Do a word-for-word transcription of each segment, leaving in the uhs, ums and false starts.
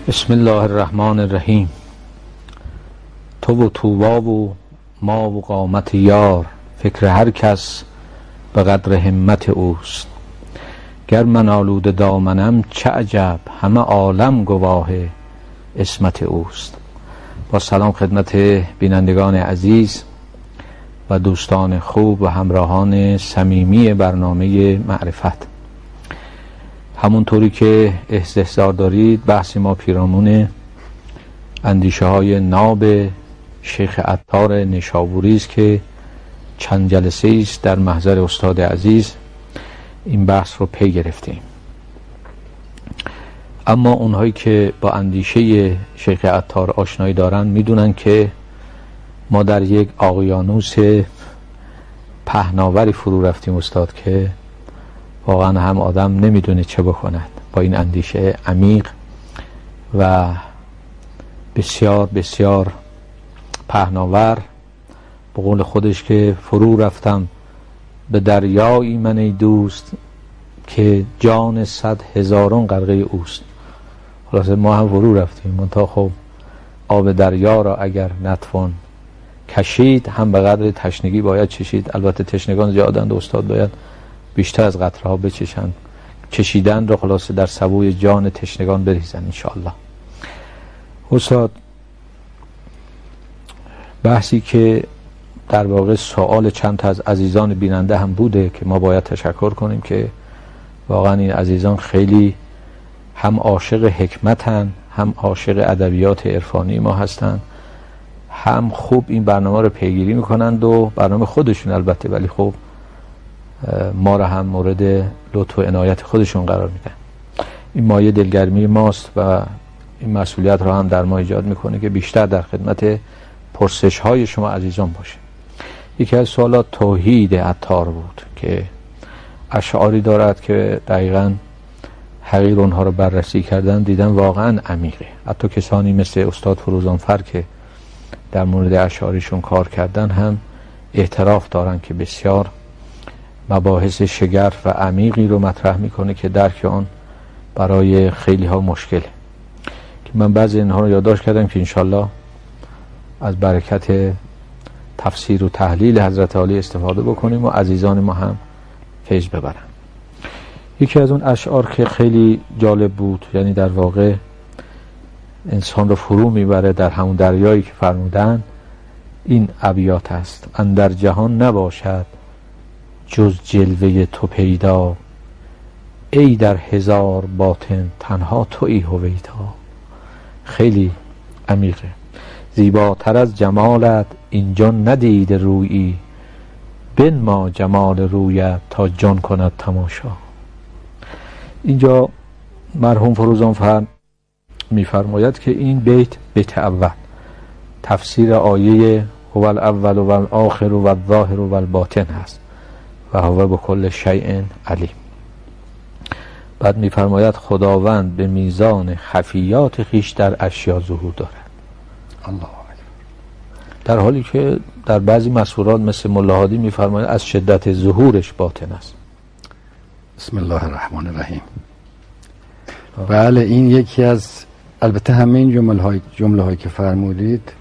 بسم الله الرحمن الرحیم. تو و طوبا و ما و قامت یار، فکر هر کس به قدر همت اوست. گر من آلوده دامنم چه عجب، همه عالم گواه عصمت اوست. با سلام خدمت بینندگان عزیز و دوستان خوب و همراهان صمیمی برنامه معرفت. همونطوری که استحضار دارید، بحث ما پیرامون اندیشه های ناب شیخ عطار نشابوری است که چند جلسه است در محضر استاد عزیز این بحث رو پی گرفتیم. اما اونهایی که با اندیشه شیخ عطار آشنایی دارن میدونن که ما در یک اقیانوس پهناوری فرو رفتیم استاد، که واقعا هم آدم نمیدونه چه بکند با این اندیشه عمیق و بسیار بسیار پهناور. به قول خودش که فرو رفتم به دریایی من ای دوست، که جان صد هزاران غرقه اوست. خلاصه ما هم فرو رفتیم، منتها خب آب دریا را اگر نتوان کشید، هم به قدر تشنگی باید چشید. البته تشنگان زیادند، استاد باید بیشتر از قطره ها بچشن، چشیدن را خلاصه در سبوی جان تشنگان بریزن انشاءالله. استاد، بحثی که در واقع سوال چند تا از عزیزان بیننده هم بوده که ما باید تشکر کنیم که واقعا این عزیزان خیلی هم عاشق حکمتن، هم عاشق ادبیات عرفانی ما هستن، هم خوب این برنامه رو پیگیری میکنند و برنامه خودشون البته، ولی خب ما را هم مورد لطف و عنایت خودشون قرار میدن. این مایه دلگرمی ماست و این مسئولیت رو هم در ما ایجاد میکنه که بیشتر در خدمت پرسش های شما عزیزان باشه. یکی از سوالات توحید عطار بود که اشعاری دارد که دقیقاً حقیق اونها رو بررسی کردن، دیدن واقعاً عمیقه. حتی کسانی مثل استاد فروزانفر که در مورد اشعاریشون کار کردن هم اعتراف دارن که بسیار مباحث شگرف و عمیقی رو مطرح میکنه که درک آن برای خیلی ها مشکله. که من بعضی اینها رو یادداشت کردم که انشالله از برکت تفسیر و تحلیل حضرت عالی استفاده بکنیم و عزیزان ما هم فیض ببرن. یکی از اون اشعار که خیلی جالب بود، یعنی در واقع انسان رو فرو میبره در همون دریایی که فرمودن، این ابیات است: اندر جهان نباشد جز جلوه تو پیدا، ای در هزار باطن تنها تویی هویدا. خیلی عمیقه. زیباتر از جمالت اینجا ندید رویی، بنما جمال رویت تا جان کند تماشا. اینجا مرحوم فروزانفر میفرماید که این بیت بیت اول تفسیر آیه هو الاول و الاخر و الظاهر و الباطن هست و هو بكل شیء علیم. بعد میفرماید خداوند به میزان خفیات خیش در اشیا ظهور دارد. الله در حالی که در بعضی مسئولات مثل ملاحادی میفرماید از شدت ظهورش باطن است. بسم الله الرحمن الرحیم. بله، این یکی از، البته همه این جمله های جمله هایی که فرمودید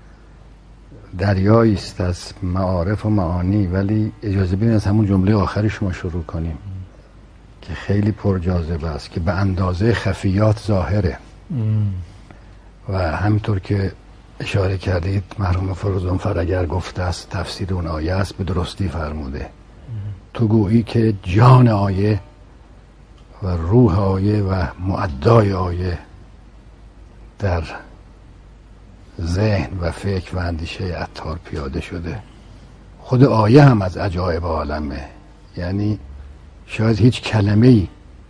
دریایی است از معارف و معانی، ولی اجازه بدید از همون جمله آخری شما شروع کنیم که خیلی پرجاذبه است، که به اندازه خفیات ظاهره. ام. و همینطور که اشاره کردید مرحوم فروزانفر اگر گفته است تفسیر اون آیه است، به درستی فرموده. ام. تو گویی که جان آیه و روح آیه و معدای آیه در ذهن و فکر و اندیشه عطار پیاده شده. خود آیه هم از عجایب عالمه، یعنی شاید هیچ کلمه‌ای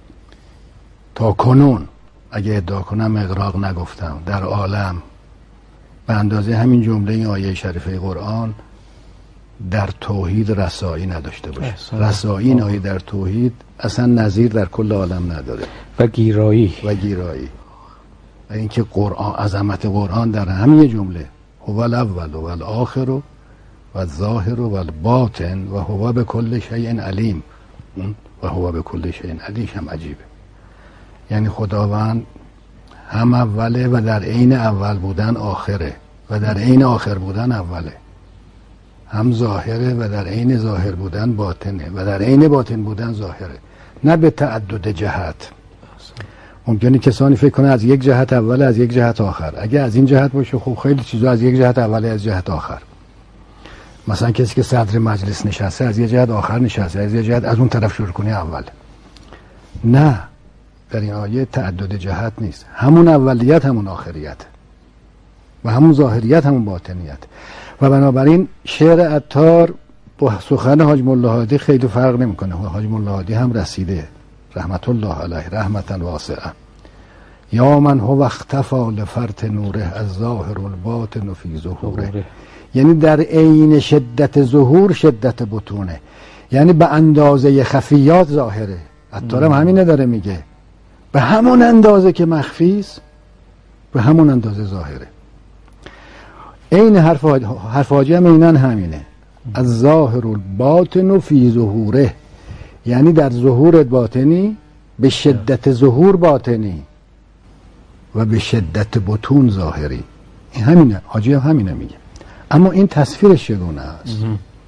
تا کنون اگه ادعا کنم اغراق نگفتم در عالم به اندازه همین جمله این آیه شریفه قرآن در توحید رسایی نداشته باشه. رسایی این آیه در توحید اصلا نظیر در کل عالم نداره. و گیرایی و گیرایی و اینکه قرآن، عظمت قرآن در همین جمله هو الاول و الاخر و الظاهر و الباطن و هو بكل شیء علیم. و هو بكل شیء علیم هم عجیبه. یعنی خداوند هم اوله و در عین اول بودن آخره و در عین آخر بودن اوله. هم ظاهره و در عین ظاهر بودن باطنه و در عین باطن بودن ظاهره. نه به تعدد جهت. ممکنه کسانی فکر کنه از یک جهت اوله از یک جهت آخر. اگه از این جهت باشه خب خیلی چیزا از یک جهت اوله از جهت آخر. مثلا کسی که صدر مجلس نشسته از یک جهت آخر نشسته، از یک جهت از اون طرف شروع کنی اول. نه، در این آیه تعدد جهت نیست. همون اولیت همون آخریت و همون ظاهریت همون باطنیت. و بنابراین شعر عطار با سخن حاج ملا هادی خیلی فرق نمیکنه. حاج ملا هادی هم رسیده رحمت الله علیه رحمتا واسعه. یا من هو اختفا لفرط نوره از ظاهر الباطن فی ظهوره. یعنی در عین شدت ظهور شدت بطونه، یعنی به اندازه خفیات ظاهره. عطار هم همینه داره میگه، به همون اندازه که مخفیست به همون اندازه ظاهره. عین حرف حرف حاجی هم اینن همینه. از ظاهر الباطن فی ظهوره، یعنی در ظهور باطنی به شدت ظهور باطنی و به شدت بطون ظاهری. این همینه، حاجی هم همینه میگه. اما این تصویرش چگونه است؟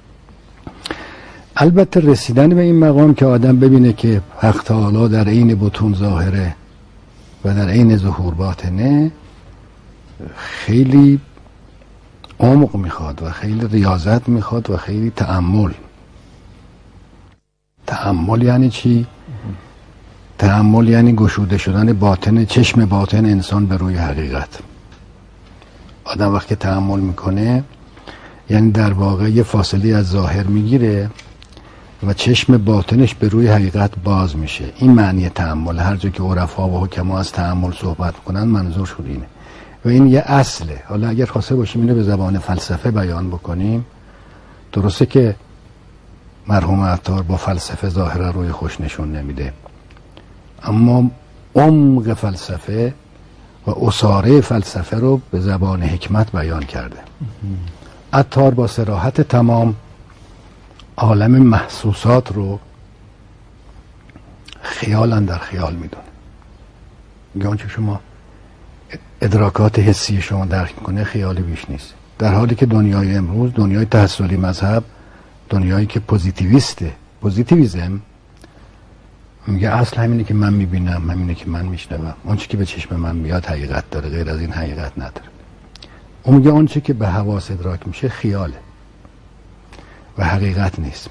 البته رسیدن به این مقام که آدم ببینه که حق تعالی در عین بطون ظاهره و در عین ظهور باطنه خیلی عمق میخواد و خیلی ریاضت میخواد و خیلی تأمل. تأمل یعنی چی؟ تأمل یعنی گشوده شدن باطن، چشم باطن انسان به روی حقیقت. آدم وقتی تأمل میکنه یعنی در واقع یه فاصله از ظاهر میگیره و چشم باطنش به روی حقیقت باز میشه. این معنی تأمل. هر جا که عرفا و حکما از تأمل صحبت کنن منظور شد اینه و این یه اصله. حالا اگر خواسته باشیم اینو به زبان فلسفه بیان بکنیم، درسته که مرحوم عطار با فلسفه ظاهر روی خوش نشون نمیده، اما عمق فلسفه و اساره فلسفه رو به زبان حکمت بیان کرده. عطار با صراحت تمام عالم محسوسات رو خیال اندر خیال میدونه. میگه آنچه شما ادراکات حسی شما درک میکنه خیالی بیش نیست. در حالی که دنیای امروز، دنیای تحصیلی مذهب، دنیایی که پوزیتیویسته، پوزیتیویزم، میگه اصل همینه که من میبینم، همینه که من میشنوم، آنچه که به چشم من میاد حقیقت داره، غیر از این حقیقت نداره. اون میگه آنچه که به حواس ادراک میشه خیاله و حقیقت نیست.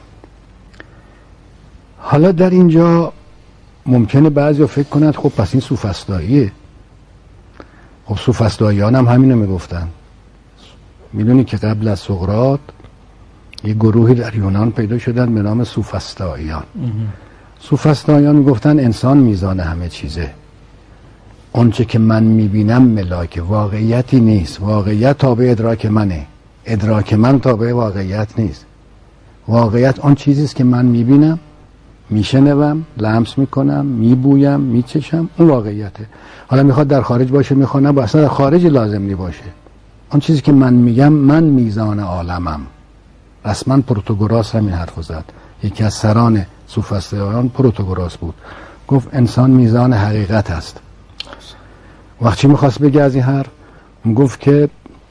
حالا در اینجا ممکنه بعضی فکر کنند خب پس این سوفسطاییه. خب سوفسطاییان هم همینو میگفتن. میدونی که قبل از سقراط یه گروهی در یونان پیدا شدن به نام سوفسطاییان. سوفسطاییان میگفتن انسان میزان همه چیزه. آنچه که من میبینم ملاک، واقعیتی نیست. واقعیت تابع ادراک منه، ادراک من تابع واقعیت نیست. واقعیت آن چیزی است که من میبینم، میشنوم، لمس میکنم، میبویم، میچشم، اون واقعیته. حالا میخواد در خارج باشه، میخواد نه، اصلا در خارج لازم نی باشه. آن چیزی که من میگم، من میزان عالمم. رسما پروتاگوراس همین حرفو زد. یکی از سران سوفسطاییان پروتاگوراس بود. گفت انسان میزان حقیقت است. وقتی میخواست بگه از این حرف، گفت که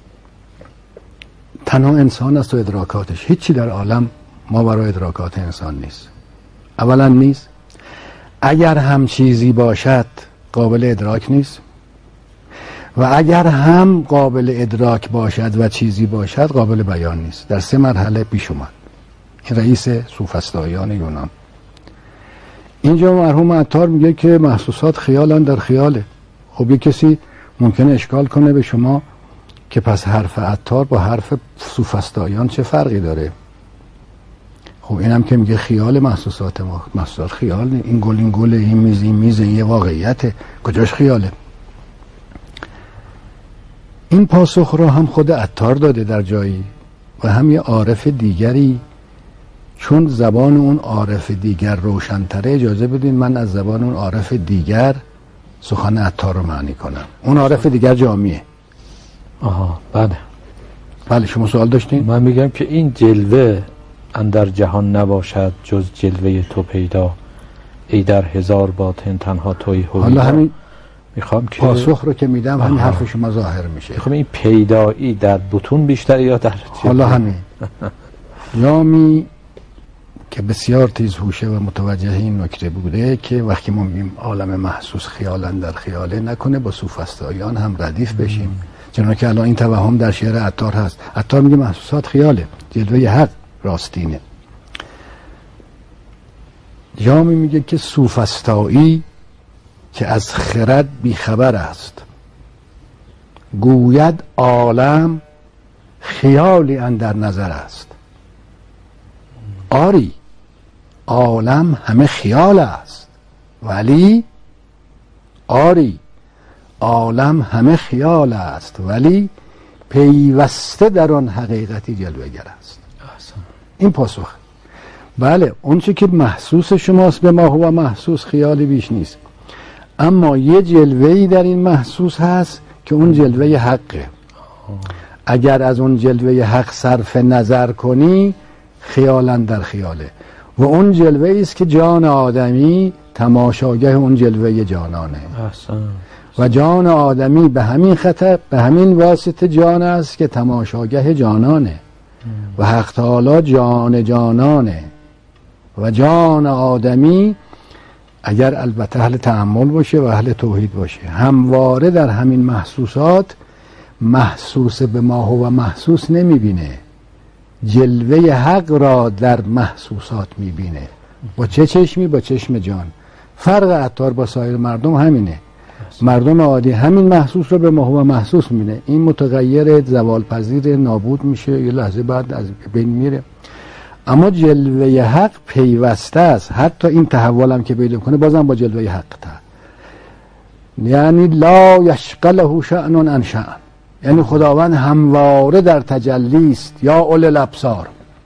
تنها انسان است و ادراکاتش، هیچی در عالم ما برای ادراکات انسان نیست. اولا نیست، اگر هم چیزی باشد قابل ادراک نیست، و اگر هم قابل ادراک باشد و چیزی باشد قابل بیان نیست. در سه مرحله پیش اومد. این رئیس سوفسطاییان یونان. اینجا مرحوم عطار میگه که محسوسات خیالن در خیاله. خب یک کسی ممکنه اشکال کنه به شما که پس حرف عطار با حرف سوفسطاییان چه فرقی داره؟ خب اینم که میگه خیال محسوسات ما، محسوسات خیال نه. این گل این گل، این میز این میز، این یه واقعیته، کجاش خیاله؟ این پاسخ را هم خود عطار داده در جایی و هم یه عارف دیگری. چون زبان اون عارف دیگر روشن‌تره، اجازه بدین من از زبان اون عارف دیگر سخن عطار رو معنی کنم. اون عارف دیگر جامیه. آها بله بله. شما سوال داشتین؟ من میگم که این جلوه اندر جهان نباشد جز جلوه تو پیدا، ای در هزار باطن تنها توی هویدا. حالا همین میخوام که پاسخ رو که میدم همین حرف شما ظاهر میشه. میخوام این پیدایی در بطون بیشتر یا در حالا همین جامی که بسیار تیز هوشه و متوجه این نکته بوده که وقتی ما میگیم عالم محسوس خیالن در خیاله، نکنه با سوفسطائیان هم ردیف بشیم، چون که الان این توهم در شعر عطار هست. عطار میگه محسوسات خیاله، جلوه حق راستینه. جامی میگه که سوفسطایی که از خرد بیخبر است، گوید عالم خیالی اندر نظر است. آری عالم همه خیال است، ولی آری عالم همه خیال است ولی پیوسته در آن حقیقتی جلوه‌گر است. این پاسخ. بله اون چی که محسوس شماست به ما هو محسوس خیالی بیش نیست، اما یه جلوه‌ای در این محسوس هست که اون جلوه حقه. اگر از اون جلوه حق صرف نظر کنی خیالاً در خیاله، و اون جلوه است که جان آدمی تماشاگه اون جلوه جانانه. و جان آدمی به همین خطر به همین واسطه جان است که تماشاگه جانانه و حق تعالی جان جانانه. و جان آدمی اگر البته اهل تأمل باشه و اهل توحید باشه، همواره در همین محسوسات محسوس به ما هو محسوس نمیبینه، جلوه حق را در محسوسات میبینه. با چه چشمی؟ با چشم جان. فرق عطار با سایر مردم همینه. مردم عادی همین محسوس رو به ما هو محسوس میبینه، این متغیر زوال پذیر نابود میشه، یه لحظه بعد از بین میره. اما جلوه حق پیوسته است، حتی این تحول هم که پیدا کنه بازم با جلوه حق تا، یعنی لا یشغله شأن عن شأن، یعنی خداوند همواره در تجلی است. یا اول الابصار،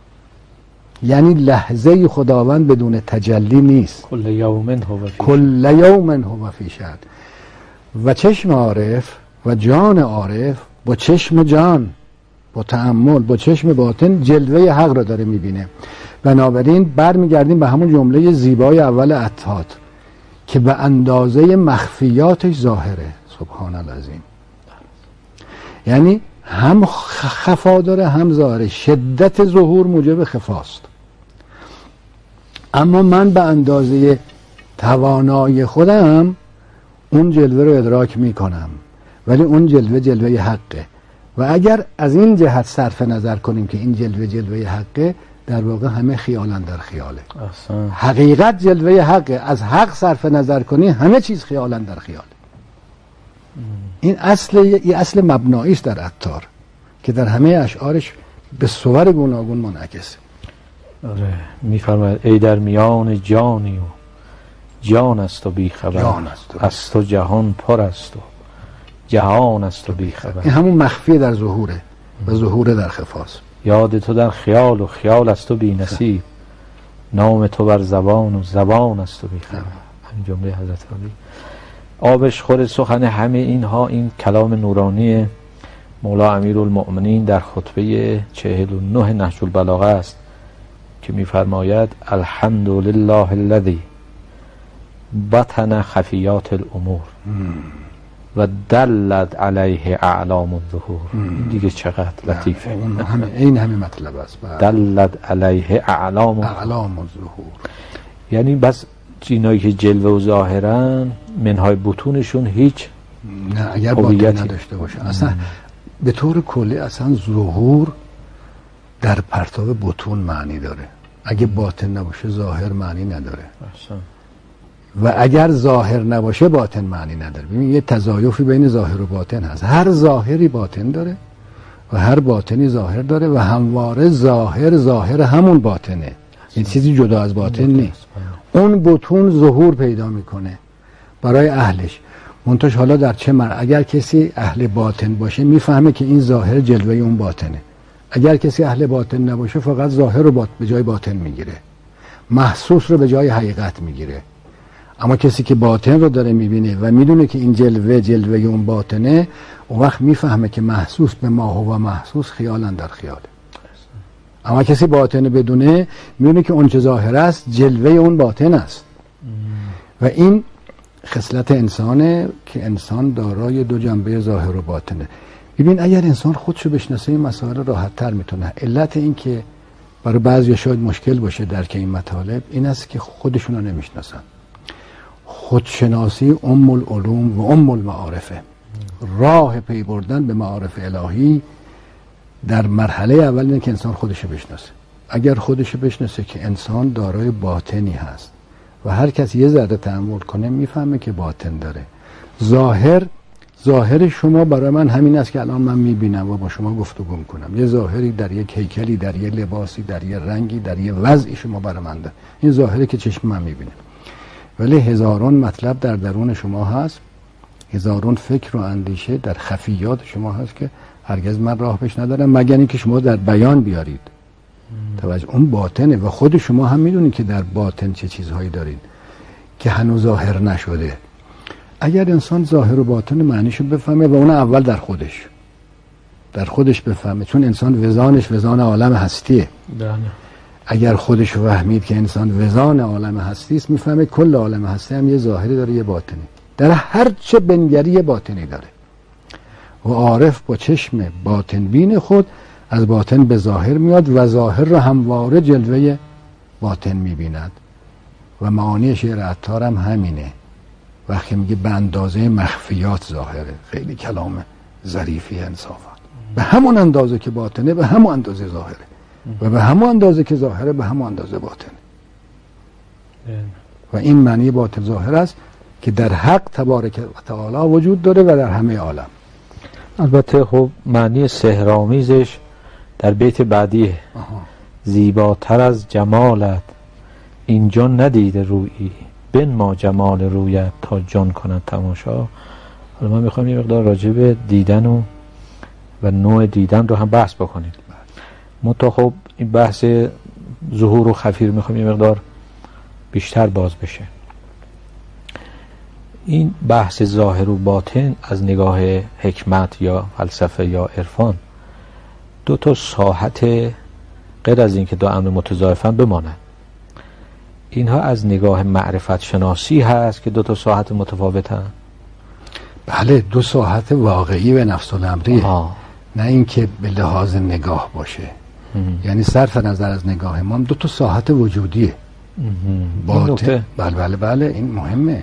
یعنی لحظه خداوند بدون تجلی نیست. کل یوم هو فی کل یوم هو فی شأن. و چشم عارف و جان عارف با چشم جان، با تأمل، با چشم باطن جلوه حق را داره میبینه. بنابراین برمیگردیم به همون جمله زیبای اول عطار که به اندازه مخفیاتش ظاهره. سبحان العظیم. یعنی هم خفا داره هم ظاهره. شدت ظهور موجب خفاست، اما من به اندازه توانایی خودم اون جلوه رو ادراک میکنم، ولی اون جلوه جلوه حقه. و اگر از این جهت صرف نظر کنیم که این جلوه جلوه حقه، در واقع همه خیالن در خیاله. اصلا. حقیقت جلوه حقه. از حق صرف نظر کنی همه چیز خیالن در خیاله. این اصل این اصل مبناییش در عطار که در همه اشعارش به صور گوناگون منعکسه. آره میفرماید ای در میان جانی و جان است و بی خبر، جان است و از تو جهان پر است و جهان است و بی خبر. این همون مخفی در ظهوره و ظهور در خفاست. یاد تو در خیال و خیال است و بی نصیب، نام تو بر زبان و زبان است و بی خبر. همین جمله حضرت علی. آبش خور سخن همه اینها این کلام نورانی مولا امیرالمؤمنین در خطبه چهل و نه نهج البلاغه است که میفرماید الحمدلله الذی بطن خفیات الامور و دلت علیه اعلام الظهور. این دیگه چقدر لطیفه. این همه مطلب است. دلت علیه اعلام اعلام الظهور، یعنی بس اینایی که جلوه و ظاهرن منهای بطونشون هیچ نه اگر باطن نداشته باشه. اصلا به طور کلی اصلا ظهور در پرتاب بطون معنی داره. اگه باطن نباشه ظاهر معنی نداره. اصلا. و اگر ظاهر نباشه باطن معنی نداره. ببین یه تضایفی بین ظاهر و باطن هست. هر ظاهری باطن داره و هر باطنی ظاهر داره و همواره ظاهر ظاهر همون باطنه. این چیزی جدا از باطن نیست. اون بطون ظهور پیدا میکنه برای اهلش. منتش حالا در چه مر اگر کسی اهل باطن باشه میفهمه که این ظاهر جلوه اون باطنه. اگر کسی اهل باطن نباشه فقط ظاهر رو باط... به جای باطن میگیره، محسوس رو به جای حقیقت میگیره. اما کسی که باطن رو داره میبینه و میدونه که این جلوه جلوه اون باطنه، اون وقت میفهمه که محسوس به ما هو محسوس خیالن در خیاله. اما کسی باطن بدونه میدونه که اون چه ظاهر است جلوه اون باطن است. و این خصلت انسانه که انسان دارای دو جنبه ظاهر و باطنه. ببین اگر انسان خودشو بشناسه این مسائل راحت تر میتونه. علت این که برای بعضی شاید مشکل باشه درک این مطالب این است که خودشونو نمیشناسن. خودشناسی ام العلوم و ام المعارفه. راه پی بردن به معارف الهی در مرحله اول اینه که انسان خودشو بشناسه. اگر خودشو بشناسه که انسان دارای باطنی هست و هر کس یه ذره تأمل کنه میفهمه که باطن داره. ظاهر ظاهر شما برای من همین است که الان من میبینم و با شما گفتگو میکنم. یه ظاهری در یک هیکلی، در یه لباسی، در یه رنگی، در یه وضعی شما برای من ده. این ظاهری که چشم من میبینه. ولی هزاران مطلب در درون شما هست، هزاران فکر و اندیشه در خفیات شما هست که هرگز من راه پیش ندارم مگر اینکه شما در بیان بیارید. توجه، اون باطنه و خود شما هم میدونید که در باطن چه چیزهایی دارید که هنوز ظاهر نشده. اگر انسان ظاهر و باطن معنیشو بفهمه و اون اول در خودش در خودش بفهمه، چون انسان وزانش وزان عالم هستیه. دانه. اگر خودش فهمید که انسان وزان عالم هستی است میفهمه کل عالم هستی هم یه ظاهری داره یه باطنی. در هر چه بنگری باطنی داره و عارف با چشم باطن بین خود از باطن به ظاهر میاد و ظاهر را همواره جلوه باطن میبیند. و معانی شعر عطار هم همینه وقتی میگه به اندازه مخفیات ظاهره. خیلی کلام ظریفی انصافا. به همون اندازه که باطنه به همون اندازه ظاهره و به همون اندازه که ظاهره به همون اندازه باطنه. و این معنی باطن ظاهر است که در حق تبارک و تعالی وجود داره و در همه عالم. البته خب معنی سحرآمیزش در بیت بعدیه. زیباتر از جمالت اینجا ندیده رویی بنما جمال رویت تا جان کند تماشا. حالا من میخوام یه مقدار راجع به دیدن و و نوع دیدن رو هم بحث بکنیم. منتها خب این بحث ظهور و خفیر میخوام یه مقدار بیشتر باز بشه. این بحث ظاهر و باطن از نگاه حکمت یا فلسفه یا عرفان دو تا ساحت غیر از این که دو امر متضاعفن بمانند. اینها از نگاه معرفت شناسی هست که دو تا ساحت متفاوتن. بله، دو ساحت واقعی و نفس الامریه، نه اینکه به لحاظ نگاه باشه. ام. یعنی صرف نظر از نگاه ما دو تا ساحت وجودیه. باطن. بله بله بله این مهمه.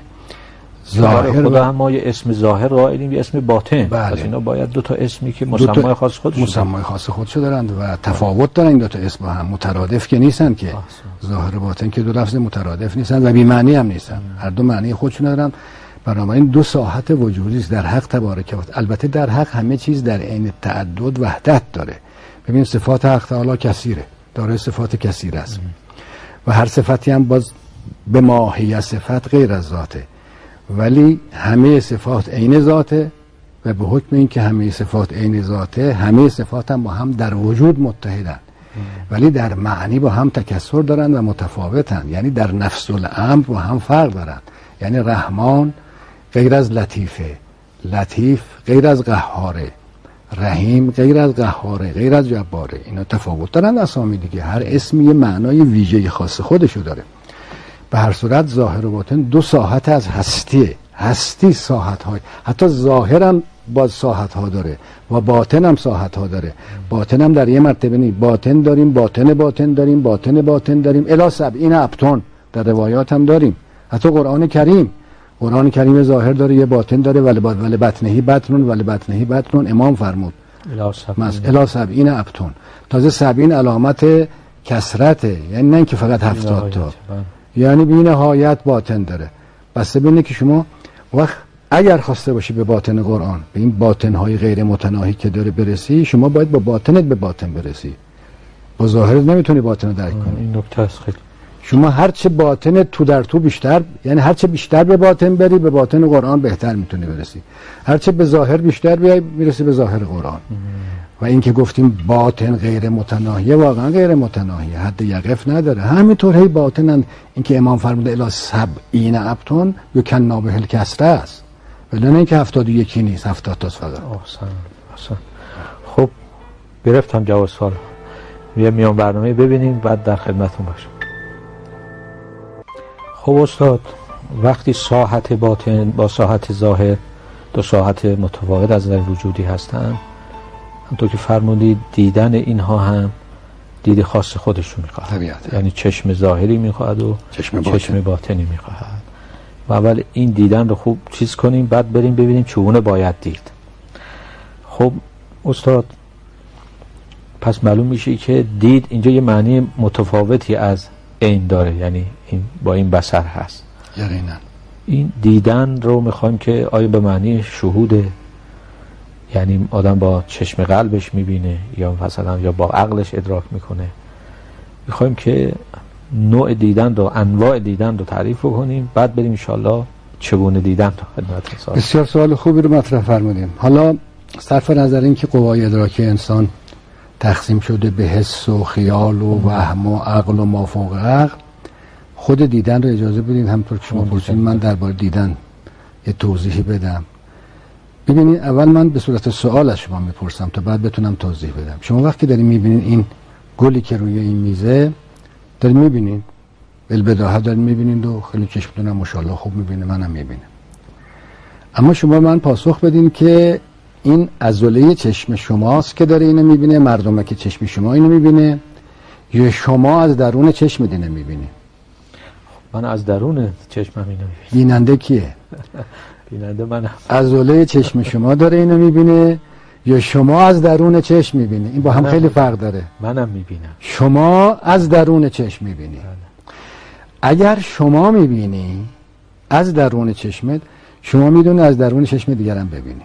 ظاهر خدا هم ما یه اسم ظاهر قائلیم، یه اسم باطن. بله. پس اینا باید دو تا اسمی که مسمای خاص خودشون مسمای خاص خودشو دارند و تفاوت دارن این دو تا اسم هم، مترادف که نیستن که. ظاهر و باطن که دو لفظ مترادف نیستن و بی معنی هم نیستن. ام. هر دو معنی خودشون دارن. بنابراین دو ساحت وجودی است در حق تبارک و تعالی. البته در حق همه چیز در عین تعدد وحدت داره. ببین صفات حق تعالی کثیره، داره صفات کثیر است ام. و هر صفتی هم باز به ماهیت صفت غیر از ذاته، ولی همه صفات عین ذاته و به حکم این که همه صفات عین ذاته همه صفات هم با هم در وجود متحدن، ولی در معنی با هم تکثر دارن و متفاوتن. یعنی در نفس الامر با هم فرق دارن. یعنی رحمان غیر از لطیفه، لطیف غیر از قهاره، رحیم غیر از قهاره، غیر از جباره. اینا تفاوت دارن اسامی دیگه. هر اسمی یه معنای ویژه‌ای خاص خودشو داره. به هر صورت ظاهر و باطن دو ساحت از هستیه. هستی ساحت های، حتی ظاهر هم باز ساحت ها داره و باطن هم ساحت ها داره. باطن هم در یه مرتبه نیست. باطن داریم، باطن باطن داریم، باطن باطن داریم، الی سبعین ابطن در روایات هم داریم. حتی قرآن کریم قرآن کریم ظاهر داره، یه باطن داره، ولی ولی بطنهی بطن ولی بطنهی بطن. امام فرمود الی سبعین ابطن. تازه سبعین علامت کثرته، یعنی نه اینکه فقط هفتاد تا، یعنی بی نهایت باطن داره. بس ببینید که شما وقت اگر خواسته باشی به باطن قرآن، به این باطن‌های غیر متناهی که داره برسی، شما باید با باطنت به باطن برسی. با ظاهرت نمیتونی باطن رو درک کنی. این نکته است. خیلی شما هرچه باطن تو در تو بیشتر، یعنی هرچه بیشتر به باطن بری به باطن قرآن بهتر میتونی برسی. هرچه به ظاهر بیشتر بیای میرسی به ظاهر قرآن. ام. و این که گفتیم باطن غیر متناهیه، واقعا غیر متناهیه، حد یقف نداره. همینطور هی باطنن. این که امام فرموده الی سبعین ابطن یکن به الکسره است، ولی نه اینکه هفتاد و یکی نیست، هفتاد تاست فقط. احسن احسن. خب گرفتم جواب سوال. یه میان برنامه ببینیم بعد در خدمتتون باشم. خب استاد، وقتی ساحت باطن با ساحت ظاهر دو ساحت متفاوت از نظر وجودی هستن، همونطور که فرمودید دیدن اینها هم دید خاص خودشون میخواهد، یعنی چشم ظاهری میخواهد و چشم, باطن. چشم باطنی میخواهد و اول این دیدن رو خوب چیز کنیم، بعد بریم ببینیم چگونه باید دید. خب استاد، پس معلوم میشه که دید اینجا یه معنی متفاوتی از عین داره، یعنی این با این بصر هست. یقینا این دیدن رو میخوایم که آیا به معنی شهوده، یعنی آدم با چشم قلبش میبینه یا مثلا یا با عقلش ادراک میکنه؟ میخوایم که نوع دیدن رو، انواع دیدن رو تعریف کنیم، بعد بریم انشالله چگونه دیدن رو خدمت رسال. بسیار سوال خوبی رو مطرح فرمودیم. حالا صرف نظر این که قوای ادراکی انسان تقسیم شده به حس و خیال و وهم و عقل و مافوق عقل، خود دیدن رو اجازه بدید همطور که شما پرسید من درباره دیدن یه توضیحی بدم. ببینید، اول من به صورت سوال از شما میپرسم تا بعد بتونم توضیح بدم. شما وقتی دارین میبینید این گلی که روی این میزه دارین میبینید، بالبداهه دارین میبینید و خیلی چشمتون هم ماشاءالله خوب میبینه، منم میبینم. اما شما من پاسخ بدین که این عضله چشم شماست که داره اینو میبینه، مردمه که چشم شما اینو میبینه، یا شما از درون چشم اینو میبینی؟ من از درون چشمم اینو میبینم. بیننده کیه؟ بیننده منم. عضله چشم شما داره اینو میبینه یا شما از درون چشم میبینی؟ این با هم خیلی فرق داره. منم میبینم. شما از درون چشم میبینی. اگر شما میبینی از درون چشمت، شما میدونی از درون چشم دیگرم ببینی.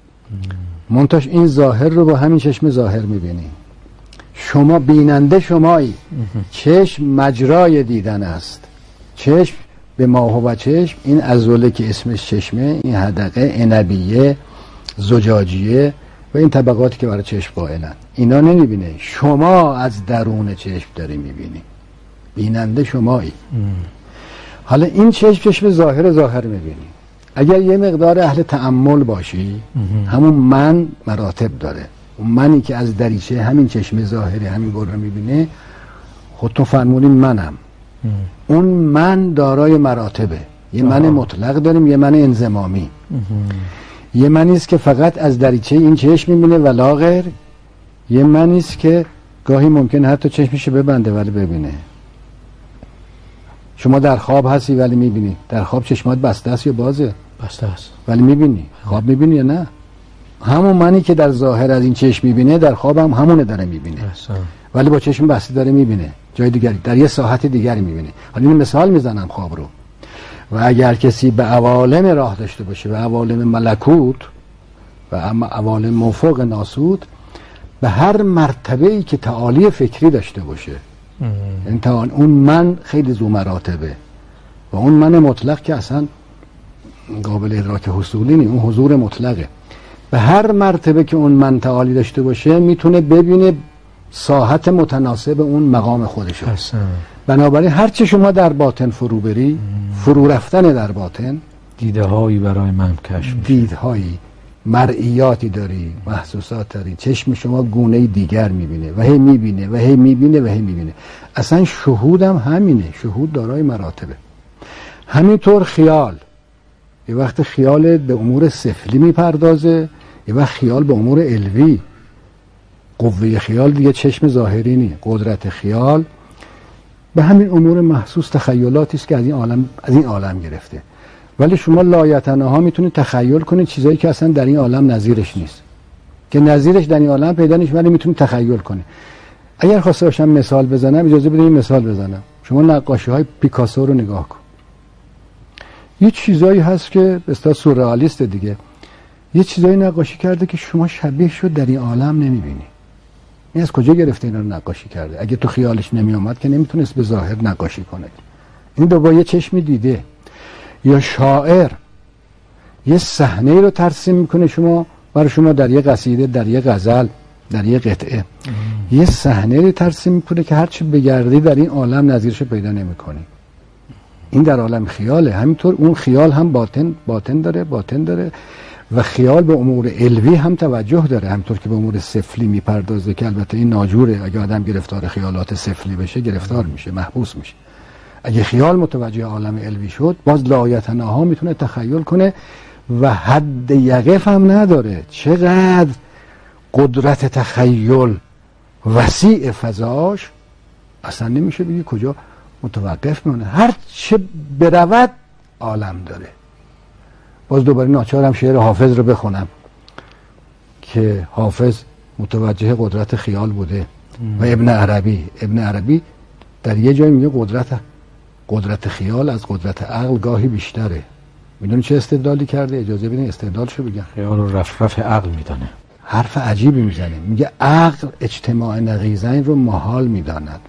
منتش این ظاهر رو با همین چشم ظاهر میبینی. شما بیننده شمایی. چشم مجرای دیدن است. چشم به ماه و چشم، این عضله که اسمش چشمه، این حدقه، عنبیه، زجاجیه و این طبقاتی که برای چشم قائلن، اینا نمیبینه. شما از درون چشم داری میبینی. بیننده شمایی. حالا این چشم چشم ظاهر ظاهر میبینی. اگر یه مقدار اهل تأمل باشی، همون من مراتب داره. اون منی که از دریچه همین چشم ظاهری همین گل رو میبینه، خودتون فرمودین منم. اون من دارای مراتبه. یه من مطلق داریم، یه من انضمامی. یه منیست که فقط از دریچه این چشم میبینه ولا غیر. یه منیست که گاهی ممکن حتی چشمشو ببنده ولی ببینه. شما در خواب هستی ولی میبینی. در خواب چشمات بسته است یا بازه؟ بسته است ولی میبینی. خواب میبینی یا نه؟ همون منی که در ظاهر از این چشم میبینه در خواب هم همونه داره میبینه، ولی با چشم بسته داره میبینه، جای دیگری در یه ساحت دیگری میبینه. حالا این مثال میزنم خواب رو. و اگر کسی به عوالم راه داشته باشه، به عوالم ملکوت و اما عوالم مفوق ناسوت، به هر مرتبه‌ای که تعالی فکری داشته باشه، این تعالی اون من خیلی ذو مراتبه و اون من مطلق که اصلا قابل ادراک حصولی نیست، اون حضور مطلقه. به هر مرتبه که اون من تعالی داشته باشه میتونه ببینه ساحت متناسب اون مقام خودشه. بنابراین هرچی شما در باطن فرو بری، فرو رفتن در باطن، دیده هایی برای من کشف میشه. دیدهایی، مرئیاتی داری، محسوسات داری. چشم شما گونه دیگر میبینه و هی میبینه و هی میبینه و هی میبینه. اصلا شهود هم همینه. شهود دارای مراتبه. همینطور خیال، یه وقت خیال به امور سفلی میپردازه، یه وقت خیال به امور علوی. قوه خیال دیگه چشم ظاهری نیست. قدرت خیال به همین امور محسوس، تخیلاتی است که از این عالم از این عالم گرفته. ولی شما لایتناها میتونید تخیل کنید چیزایی که اصلا در این عالم نظیرش نیست، که نظیرش در این عالم پیدا نیست، ولی میتونید تخیل کنید. اگر خواسته باشم مثال بزنم، اجازه بدید مثال بزنم. شما نقاشی های پیکاسو رو نگاه کن. یه چیزایی هست که به اصطلاح سورئالیست دیگه، یه چیزایی نقاشی کرده که شما شبیه شد در این عالم نمیبینی. این از کجا گرفته اینا رو نقاشی کرده؟ اگه تو خیالش نمی اومد که نمیتونست به ظاهر نقاشی کنه. این دو با یه چشمی دیده. یا شاعر یه صحنه رو ترسیم میکنه شما برای شما در یه قصیده، در یه غزل، در یه قطعه ام. یه صحنه رو ترسیم میکنه که هرچی بگردی در این عالم نظیرش پیدا نمیکنی. این در عالم خیاله. همینطور اون خیال هم باطن باطن داره باطن داره و خیال به امور علوی هم توجه داره، همینطور که به امور سفلی میپردازه که البته این ناجوره. اگه آدم گرفتار خیالات سفلی بشه گرفتار میشه، محبوس میشه. اگه خیال متوجه عالم علوی شد، باز لایتناها میتونه تخیل کنه و حد یقف هم نداره. چقدر قدرت تخیل وسیع فضاش، اصلا نمیشه بگی کجا متوقف میمونه. هر چه برود عالم داره. باز دوباره ناچارم شعر حافظ رو بخونم که حافظ متوجه قدرت خیال بوده ام. و ابن عربی ابن عربی در یه جای میگه قدرت قدرت خیال از قدرت عقل گاهی بیشتره. میدونی چه استدلالی کرده؟ اجازه بدین استدلالشو بگم. خیال رو رفرف عقل میدانه. حرف عجیبی میزنه، میگه عقل اجتماع نقیضین رو محال میداند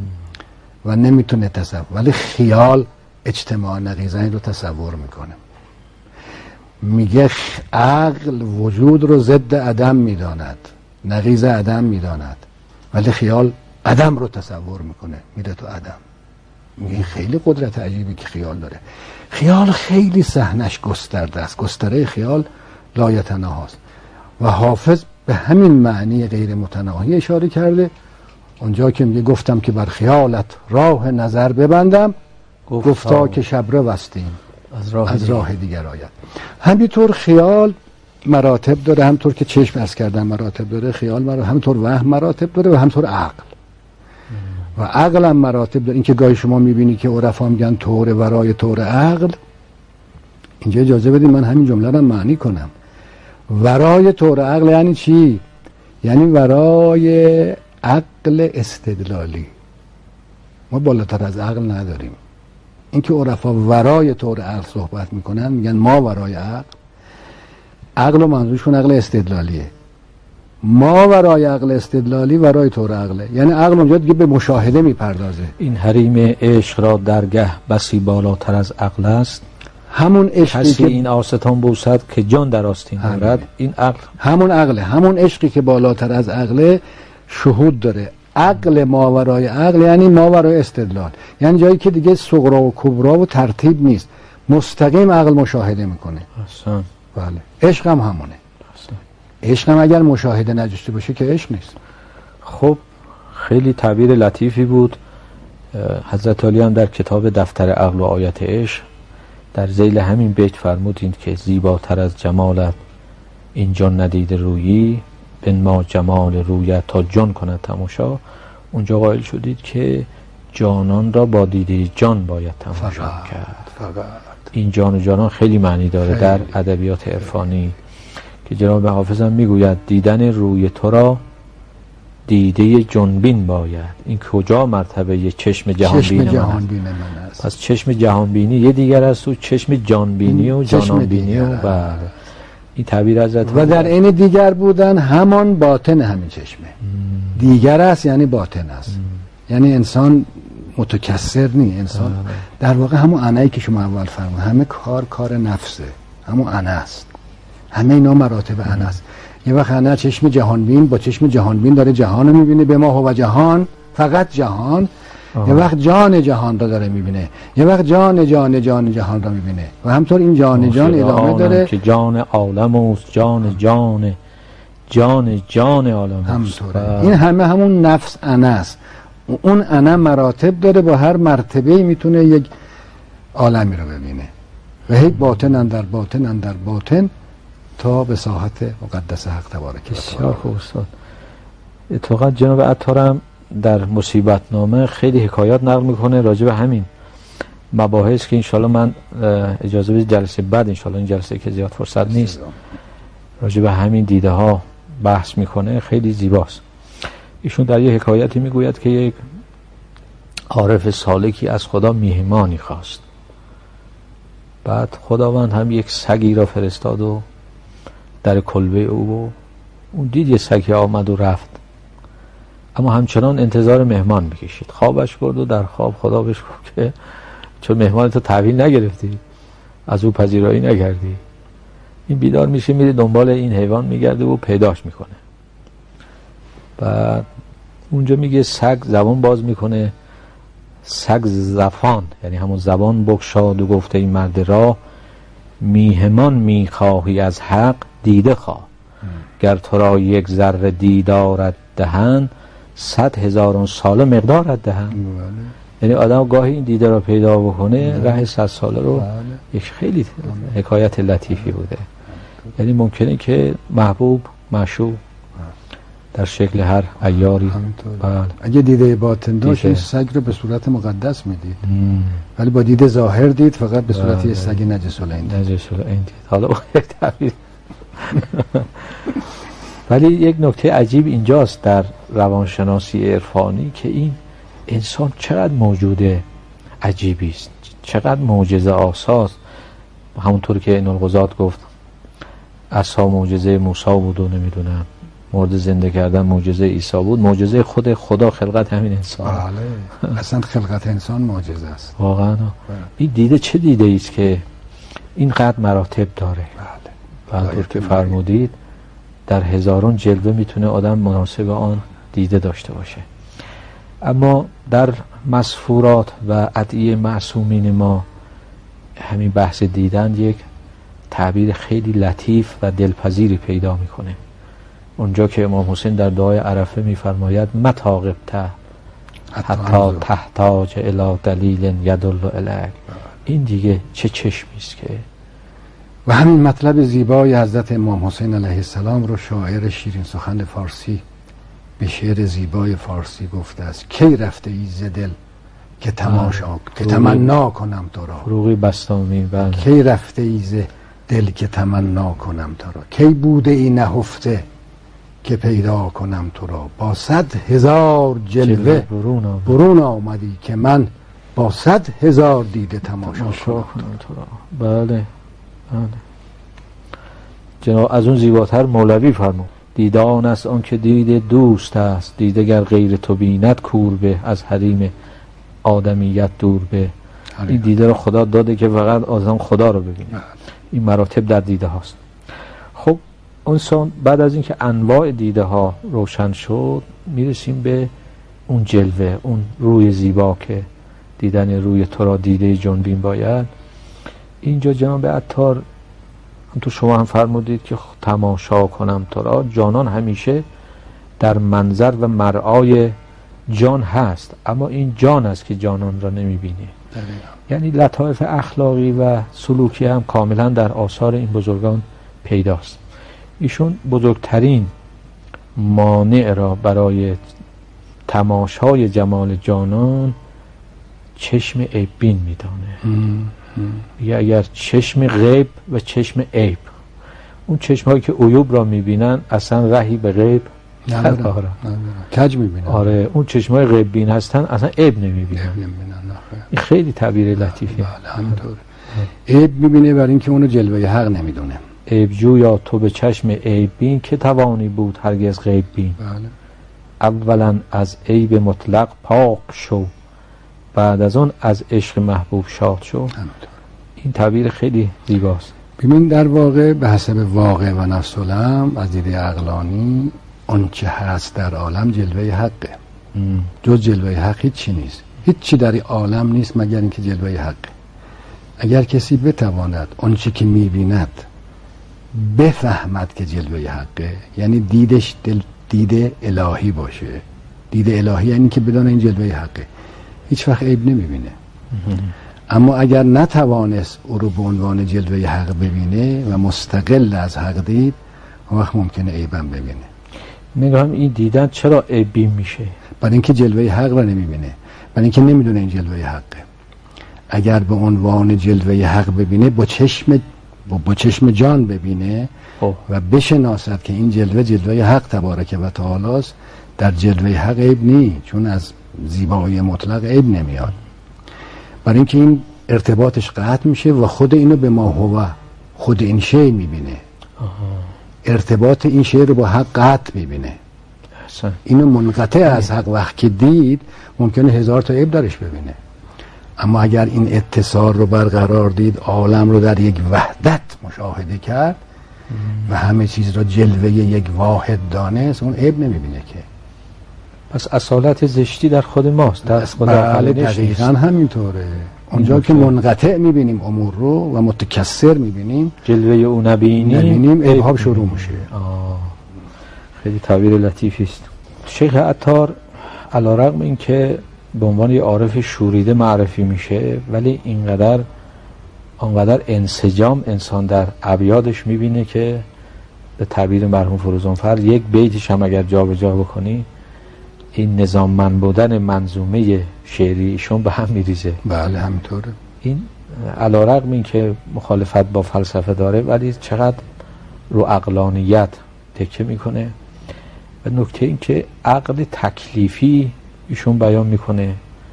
و نمیتونه تصور، ولی خیال اجتماع نقیضین رو تصور میکنه. میگه عقل وجود رو ضد عدم میداند، نقیض عدم میداند، ولی خیال عدم رو تصور میکنه، میره تو عدم. میگه خیلی قدرت عجیبی که خیال داره. خیال خیلی صحنش گسترده است، گستره خیال لایتناهاست و حافظ به همین معنی غیر متناهی اشاره کرده. اونجا که میگه گفتم که بر خیالت راه نظر ببندم، گفتا, گفتا که شبره وستیم از راه, از راه دیگر آید. همینطور خیال مراتب داره، همطور که چشم عرض کردن مراتب داره، خیال مراتب، همینطور وهم مراتب داره و همینطور عقل و عقل هم مراتب داره. این که گاهی شما میبینی که عرفا میگن طور ورای طور عقل، اینجا اجازه بدید من همین جمله رو معنی کنم. ورای طور عقل یعنی چی؟ یعنی ورای عقل استدلالی. ما بالاتر از عقل نداریم. این که عرفا ورای طور عقل صحبت میکنن، میگن ما ورای عقل، عقل و منظورشون عقل استدلالیه. ما ورای عقل استدلالی ورای طور عقله، یعنی عقل اونجا دیگه به مشاهده میپردازه. این حریم عشق را درگه بسی بالاتر از عقل است، همون عشقی که این آستان بوسد که جان در آستین دارد، این عقل همون عقله، همون عشقی که بالاتر از عقله شهود داره. عقل ماورای عقل یعنی ماورای استدلال، یعنی جایی که دیگه صغرا و کبرا و ترتیب نیست، مستقیم عقل مشاهده میکنه. احسن. بله، عشق هم همونه. عشق هم اگر مشاهده نجسته باشه که عشق نیست. خب خیلی تعبیر لطیفی بود. حضرت علی هم در کتاب دفتر عقل و آیت عشق در ذیل همین بیت فرمودید که زیباتر از جمالت این جان ندیده رویی، بنما جمال رویت تا جان کند تماشا. اونجا قائل شدید که جانان را با دیده جان باید تماشا فقط. کرد. فقط. این جان و جانان خیلی معنی داره خیلی. در ادبیات عرفانی که جناب حافظ هم میگوید دیدن روی تو را دیده جانبین باید. این کجا مرتبه چشم جهانبین من, جهان من است؟ پس چشم جهانبینی یه دیگر است و چشم جانبینی و جانانبینی و بله این تعبیر حضرت و در این دیگر بودن همان باطن همین چشمه. م. دیگر است یعنی باطن است. م. یعنی انسان متکثر نی، انسان آه. در واقع همون انایی که شما اول فرمود، همه کار کار نفسه، همون انا است، همه اینا مراتب انا است. یه وقت انا چشم جهانبین با چشم جهانبین داره جهان رو میبینه، به ما هو جهان، فقط جهان. آه. یه وقت جان جهان رو داره میبینه، یه وقت جان جان جان جهان رو میبینه و همطور این جان جان ادامه داره که جان عالم است، جان جان جان جان عالم همطوره. این همه همون نفس انا است. اون انا مراتب داره، با هر مرتبه میتونه یک عالمی رو ببینه و هی باطن اندر باطن اندر باطن تا به ساحت مقدس حق تبارک و تعالی. بسیار خوب استاد. اتفاقا جناب عطارم در مصیبت نامه خیلی حکایات نقل میکنه راجع به همین مباحث که انشالله من اجازه بدید جلسه بعد، انشالله این جلسه که زیاد فرصت نیست، راجع به همین دیده ها بحث میکنه. خیلی زیباست. ایشون در یه حکایتی میگوید که یک عارف سالکی از خدا میهمانی خواست، بعد خداوند هم یک سگی را فرستاد و در کلبه او و اون دید یه سگی آمد و رفت، اما همچنان انتظار مهمان میکشید. خوابش برد و در خواب خدا بهش گفت که چون مهمان تو تحویل نگرفتی، از او پذیرایی نکردی. این بیدار میشه، میره دنبال این حیوان میگرده و پیداش میکنه. بعد اونجا میگه سگ زبان باز میکنه، سگ زفان یعنی همون زبان بگشاد و گفته این مرد را میهمان میخواهی از حق دیده خواه، گر تو را یک ذره دیدارت دهن صد هزاران سال مقدارت دهن. یعنی آدم گاهی این دیده را پیدا بکنه ره صد ساله رو بله. یک خیلی حکایت لطیفی بوده. یعنی ممکنه که محبوب معشوق در شکل هر عیاری، بله. اگه دیده باطن داشت این سگ رو به صورت مقدس میدید، ولی با دیده ظاهر دید فقط به صورت یه سگ نجس العین دید. نجس العین دید. حالا یک تعبیر ولی یک نکته عجیب اینجاست در روانشناسی عرفانی که این انسان چقدر موجود عجیبی است، چقدر معجزه آساست. همونطور که این‌الغزات گفت عصا معجزه موسی بود و نمیدونم مورد زنده کردن معجزه عیسی بود، معجزه خود خدا خلقت همین انسان. بله اصلا خلقت انسان معجزه است واقعا. این دیده چه دیده ای است که اینقدر مراتب داره. بله همونطور که فرمودید در هزاران جلوه میتونه آدم مناسب آن دیده داشته باشه. اما در مسفورات و ادعیه معصومین ما همین بحث دیدن یک تعبیر خیلی لطیف و دلپذیری پیدا میکنه. اونجا که امام حسین در دعای عرفه میفرماید متا غبت حتی تحتاج الی دلیل یدل الیک. این دیگه چه چشمی است که و همین مطلب زیبای حضرت امام حسین علیه السلام رو شاعر شیرین سخن فارسی به شعر زیبای فارسی گفته است: کی رفته ای ز دل که تماشا که تمنا کنم تو را. فروغی بستامی. بله. کی رفته ای ز دل که تمنا کنم تو را، کی بوده ای نهفته که پیدا کنم تو را، با صد هزار جلوه برون, برون آمدی که من با صد هزار دیده تماشا کنم تو را. بله بله. جناب از اون زیباتر مولوی فرمود: دیدان است آن که دیده دوست است، دیده گر غیر تو بیند کور به، از حریم آدمیت دور به. این دیده رو خدا داده که فقط آدم خدا رو ببینه. این مراتب در دیده هاست. خب انسان بعد از اینکه انواع دیده ها روشن شد میرسیم به اون جلوه، اون روی زیبا که دیدن روی تو را دیده جنبین باید. اینجا جناب عطار تو شما هم فرمودید که تماشا کنم تو را. جانان همیشه در منظر و مرعای جان هست، اما این جان است که جانان را نمیبینه. یعنی لطایف اخلاقی و سلوکی هم کاملا در آثار این بزرگان پیداست. ایشون بزرگترین مانع را برای تماشای جمال جانان چشم عیب بین میدانه. یا اگر چشم غیب و چشم عیب، اون چشم هایی که عیوب را میبینن اصلا رهی به غیب نداره، کج میبینن. آره اون چشم های غیب بین هستن اصلا عیب نمیبینن. این خیلی تعبیر لطیفیه. بله همینطور. عیب میبینه برای اینکه اونو جلوه حق نمیدونه. عیب جو یا تو به چشم عیب بین که توانی بود هرگز غیب بین. بله. اولا از عیب مطلق پاک شو، بعد از اون از عشق محبوب شاد شو. همینطور. این تعبیر خیلی زیباست. ببین در واقع به حسب واقع و نفس الامر از دید عقلانی اون چه هست در عالم جلوه حقه. ام. جز جلوه حق هیچ چی نیست. هیچ چی در این عالم نیست مگر اینکه جلوه حقه. اگر کسی بتواند اون چی که میبیند بفهمد که جلوه حقه، یعنی دیدش دل دید الهی باشه. دید الهی یعنی که بدون این جلوه حقه هیچ وقت عیب نمیبینه. اما اگر نتوانست او رو به عنوان جلوه حق ببینه و مستقل از حق دید، اون وقت ممکنه عیبم ببینه. میگم این دیدن چرا عیبی میشه؟ برای اینکه جلوه حق رو نمیبینه، برای اینکه نمیدونه این جلوه حقه. اگر به عنوان جلوه حق ببینه با چشم با چشم جان ببینه اوه. و بشناسد که این جلوه جلوه حق تبارک و تعالی است، در جلوه حق عیب نی، چون از زیبایی مطلق عیب نمیاد. برای اینکه این ارتباطش قطع میشه و خود اینو به ما هو خود این شی میبینه. ارتباط این شی رو با حق قطع میبینه. اینو منقطع از حق وقت که دید ممکنه هزار تا عیب درش ببینه. اما اگر این اتصال رو برقرار دید، عالم رو در یک وحدت مشاهده کرد و همه چیز رو جلوه یک واحد دانست، اون عیب نمیبینه که. پس اصالت زشتی در خود ماست، در خدا بله دقیقاً همینطوره. اونجا که منقطع میبینیم امور رو و متکثر میبینیم، جلوه او نبینیم نبینیم عیب‌ها شروع میشه. خیلی تعبیر لطیفی است. شیخ عطار علیرغم این که به عنوان یه عارف شوریده معرفی میشه، ولی اینقدر آنقدر انسجام انسان در ابیاتش میبینه که به تعبیر مرحوم فروزانفر یک بیتش هم اگر جا به جا بکنی این نظاممند بودن منظومه شعری ایشون به هم میریزه. بله همینطوره. این علیرغم این که مخالفت با فلسفه داره ولی چقدر رو عقلانیت تکیه میکنه. و نکته این که عقل تکلیفی ایشون بیان میکنه،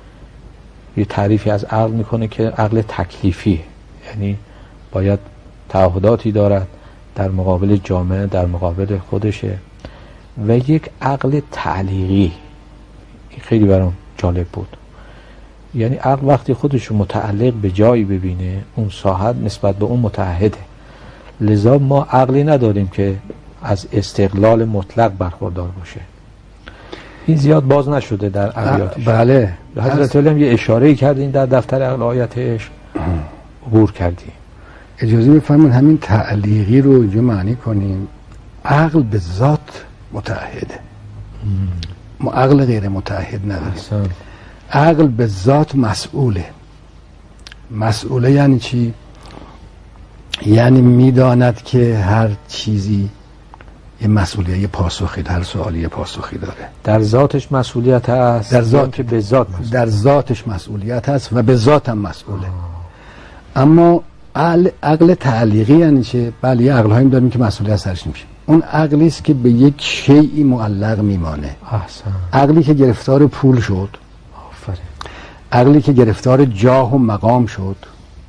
یه تعریفی از عقل میکنه که عقل تکلیفی یعنی باید تعهداتی دارد در مقابل جامعه، در مقابل خودشه. و یک عقل تعلیقی، این خیلی برام جالب بود، یعنی عقل وقتی خودش متعلق به جایی ببینه اون ساحت نسبت به اون متعهده. لذا ما عقلی نداریم که از استقلال مطلق برخوردار باشه. این زیاد باز نشده در ابیاتش. بله حضرت علی هم یه اشاره‌ای کردین در دفتر عقل آیتش، عبور کردیم. اجازه بفرمایید همین تعلیقی رو اینجا معنی کنیم. عقل به ذات متعهده، ما عقل غیر متعهد نداریم. عقل به ذات مسئوله. مسئوله یعنی چی؟ یعنی میداند که هر چیزی یه مسئولیت، یه پاسخی، هر سوالی یه پاسخی داره. در ذاتش مسئولیت هست، در ذات که به ذات مسئول. در ذاتش مسئولیت هست و به ذات هم مسئوله. آه. اما عقل, عقل تعلیقی یعنی چه؟ بله یه عقل هاییم داریم که مسئولیت سرش نمیشه. اون عقلی است که به یک شیئی معلق میمانه. احسن. عقلی که گرفتار پول شد، آفرین. عقلی که گرفتار جاه و مقام شد،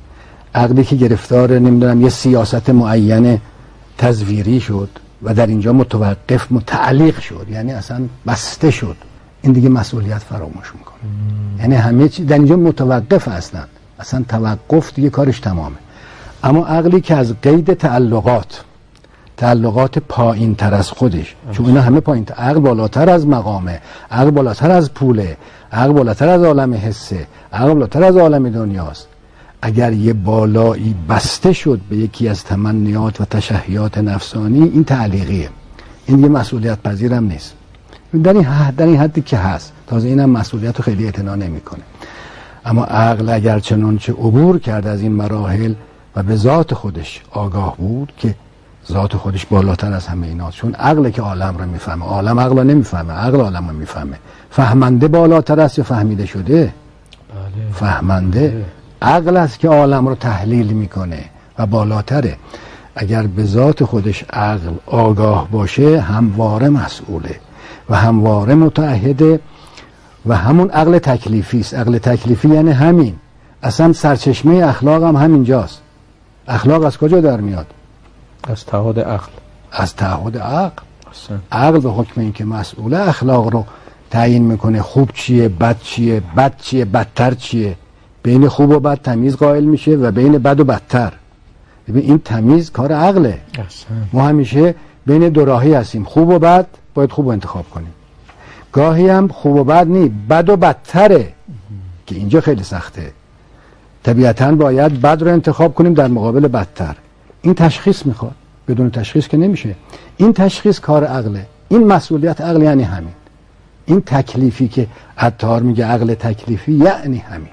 عقلی که گرفتار نمیدونم یه سیاست معینه تزویری شد و در اینجا متوقف متعلق شد، یعنی اصلا بسته شد، این دیگه مسئولیت فراموش میکنه. مم. یعنی همه چی در اینجا متوقف هستن، اصلا توقف دیگه کارش تمامه. اما عقلی که از قید تعلقات، تعلقات پایین تر از خودش، چون اینا همه پایین تر، عقل بالاتر از مقامه، عقل بالاتر از پوله، عقل بالاتر از عالم حسه، عقل بالاتر از عالم دنیاست. اگر یه بالایی بسته شد به یکی از تمنیات و تشهیات نفسانی، این تعلیقیه، این دیگه مسئولیت پذیرم نیست. در این حد، در این حدی که هست، تازه اینم مسئولیت رو خیلی اعتنا نمیکنه. اما عقل اگر چنانچه عبور کرد از این مراحل و به ذات خودش آگاه بود که ذات خودش بالاتر از همه ایناست، چون عقل که عالم رو میفهمه، عالم عقل رو نمیفهمه، عقل عالم رو میفهمه. فهمنده بالاتر است یا فهمیده شده؟ بله. فهمنده. بله. عقل است که عالم رو تحلیل میکنه و بالاتره. اگر به ذات خودش عقل آگاه باشه همواره مسئوله و همواره متعهده و همون عقل تکلیفی است. عقل تکلیفی یعنی همین، اصلا سرچشمه اخلاق هم همینجاست. اخلاق از کجا در میاد؟ از تعهد عقل. از تعهد عقل. اصلا. عقل به حکم این که مسئوله اخلاق رو تعیین میکنه، خوب چیه، بد چیه، بد چیه، بدتر چیه. بین خوب و بد تمیز قائل میشه و بین بد و بدتر. ببین این تمیز کار عقله. اصلا. ما همیشه بین دو راهی هستیم، خوب و بد، باید خوب رو انتخاب کنیم. گاهی هم خوب و بد نی، بد و بدتره که اینجا خیلی سخته. طبیعتاً باید بد رو انتخاب کنیم در مقابل بدتر. این تشخیص میخواد، بدون تشخیص که نمیشه. این تشخیص کار عقله، این مسئولیت عقل یعنی همین. این تکلیفی که عطار میگه عقل تکلیفی یعنی همین،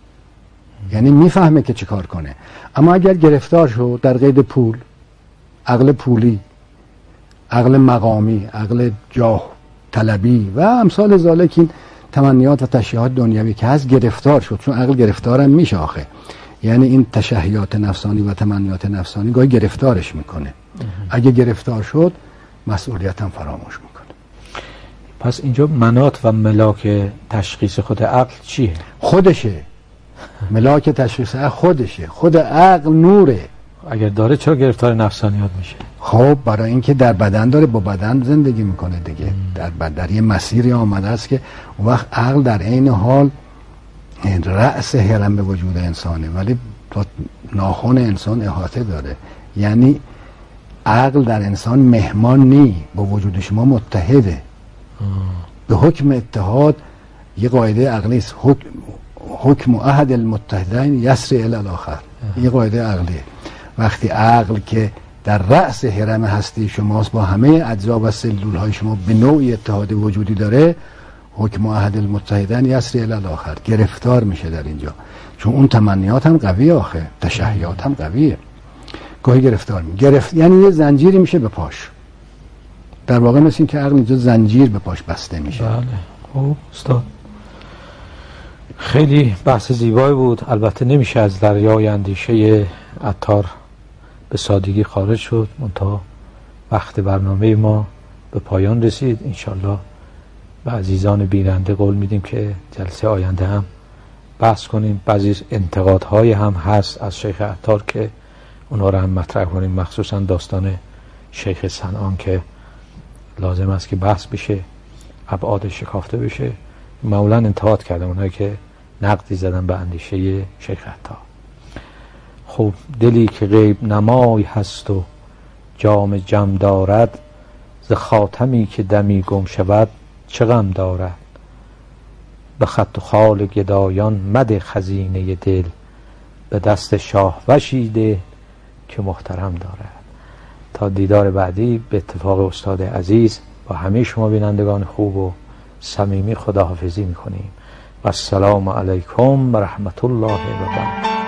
یعنی میفهمه که چه کار کنه. اما اگر گرفتار شد در قید پول، عقل پولی، عقل مقامی، عقل جاه طلبی و امثال ذالک، این تمنیات و تشهیات دنیوی که هست، گرفتار شد، چون عقل گرفتارم میشه آخه، یعنی این تشهیات نفسانی و تمنیات نفسانی گاهی گرفتارش میکنه. اگه گرفتار شد مسئولیت هم فراموش میکنه. پس اینجا مناط و ملاک تشخیص خود عقل چیه؟ خودشه. ملاک تشخیص عقل خودشه. خود عقل نوره. اگر داره چرا گرفتار نفسانیات میشه؟ خب برای اینکه در بدن داره، با بدن زندگی میکنه دیگه. ام. در بدن یه مسیری آمده است که اون وقت عقل در عین حال رأس هرم به وجود انسانه، ولی تا ناخن انسان احاطه داره. یعنی عقل در انسان مهمان نی، با وجود شما متحده. آه. به حکم اتحاد یه قاعده عقلی است، حکم حکم احد المتحدین یسری الی الاخر. یه قاعده عقلیه. وقتی عقل که در رأس هرم هستی شماست، با همه اجزا و سلول های شما به نوعی اتحاد وجودی داره، حکم عهد المتحدین یسری الی الاخر، گرفتار میشه در اینجا، چون اون تمنیات هم قویه، آخه تشهیات هم قویه، گاهی گرفتار می گرفت، یعنی یه زنجیری میشه به پاش، در واقع مثل این که عقل اینجا زنجیر به پاش بسته میشه. بله. خب استاد خیلی بحث زیبایی بود. البته نمیشه از دریای اندیشه عطار به سادگی خارج شد، منتها وقت برنامه ما به پایان رسید. انشالله به عزیزان بیننده قول میدیم که جلسه آینده هم بحث کنیم. بعضی انتقادهای هم هست از شیخ عطار که اونها رو هم مطرح کنیم، مخصوصا داستان شیخ صنعان که لازم است که بحث بشه، ابعاد شکافته بشه. معمولا انتقاد کردم اونایی که نقدی زدن به اندیشه شیخ عطار. خب دلی که غیب نمای هست و جام جم دارد، ز خاتمی که دمی گم شود چه غم دارد. به خط و خال گدایان مده خزینه دل، به دست شاه وشیده که محترم دارد. تا دیدار بعدی به اتفاق استاد عزیز با همه شما بینندگان خوب و صمیمی خداحافظی میکنیم و السلام علیکم و رحمت الله و برکاته.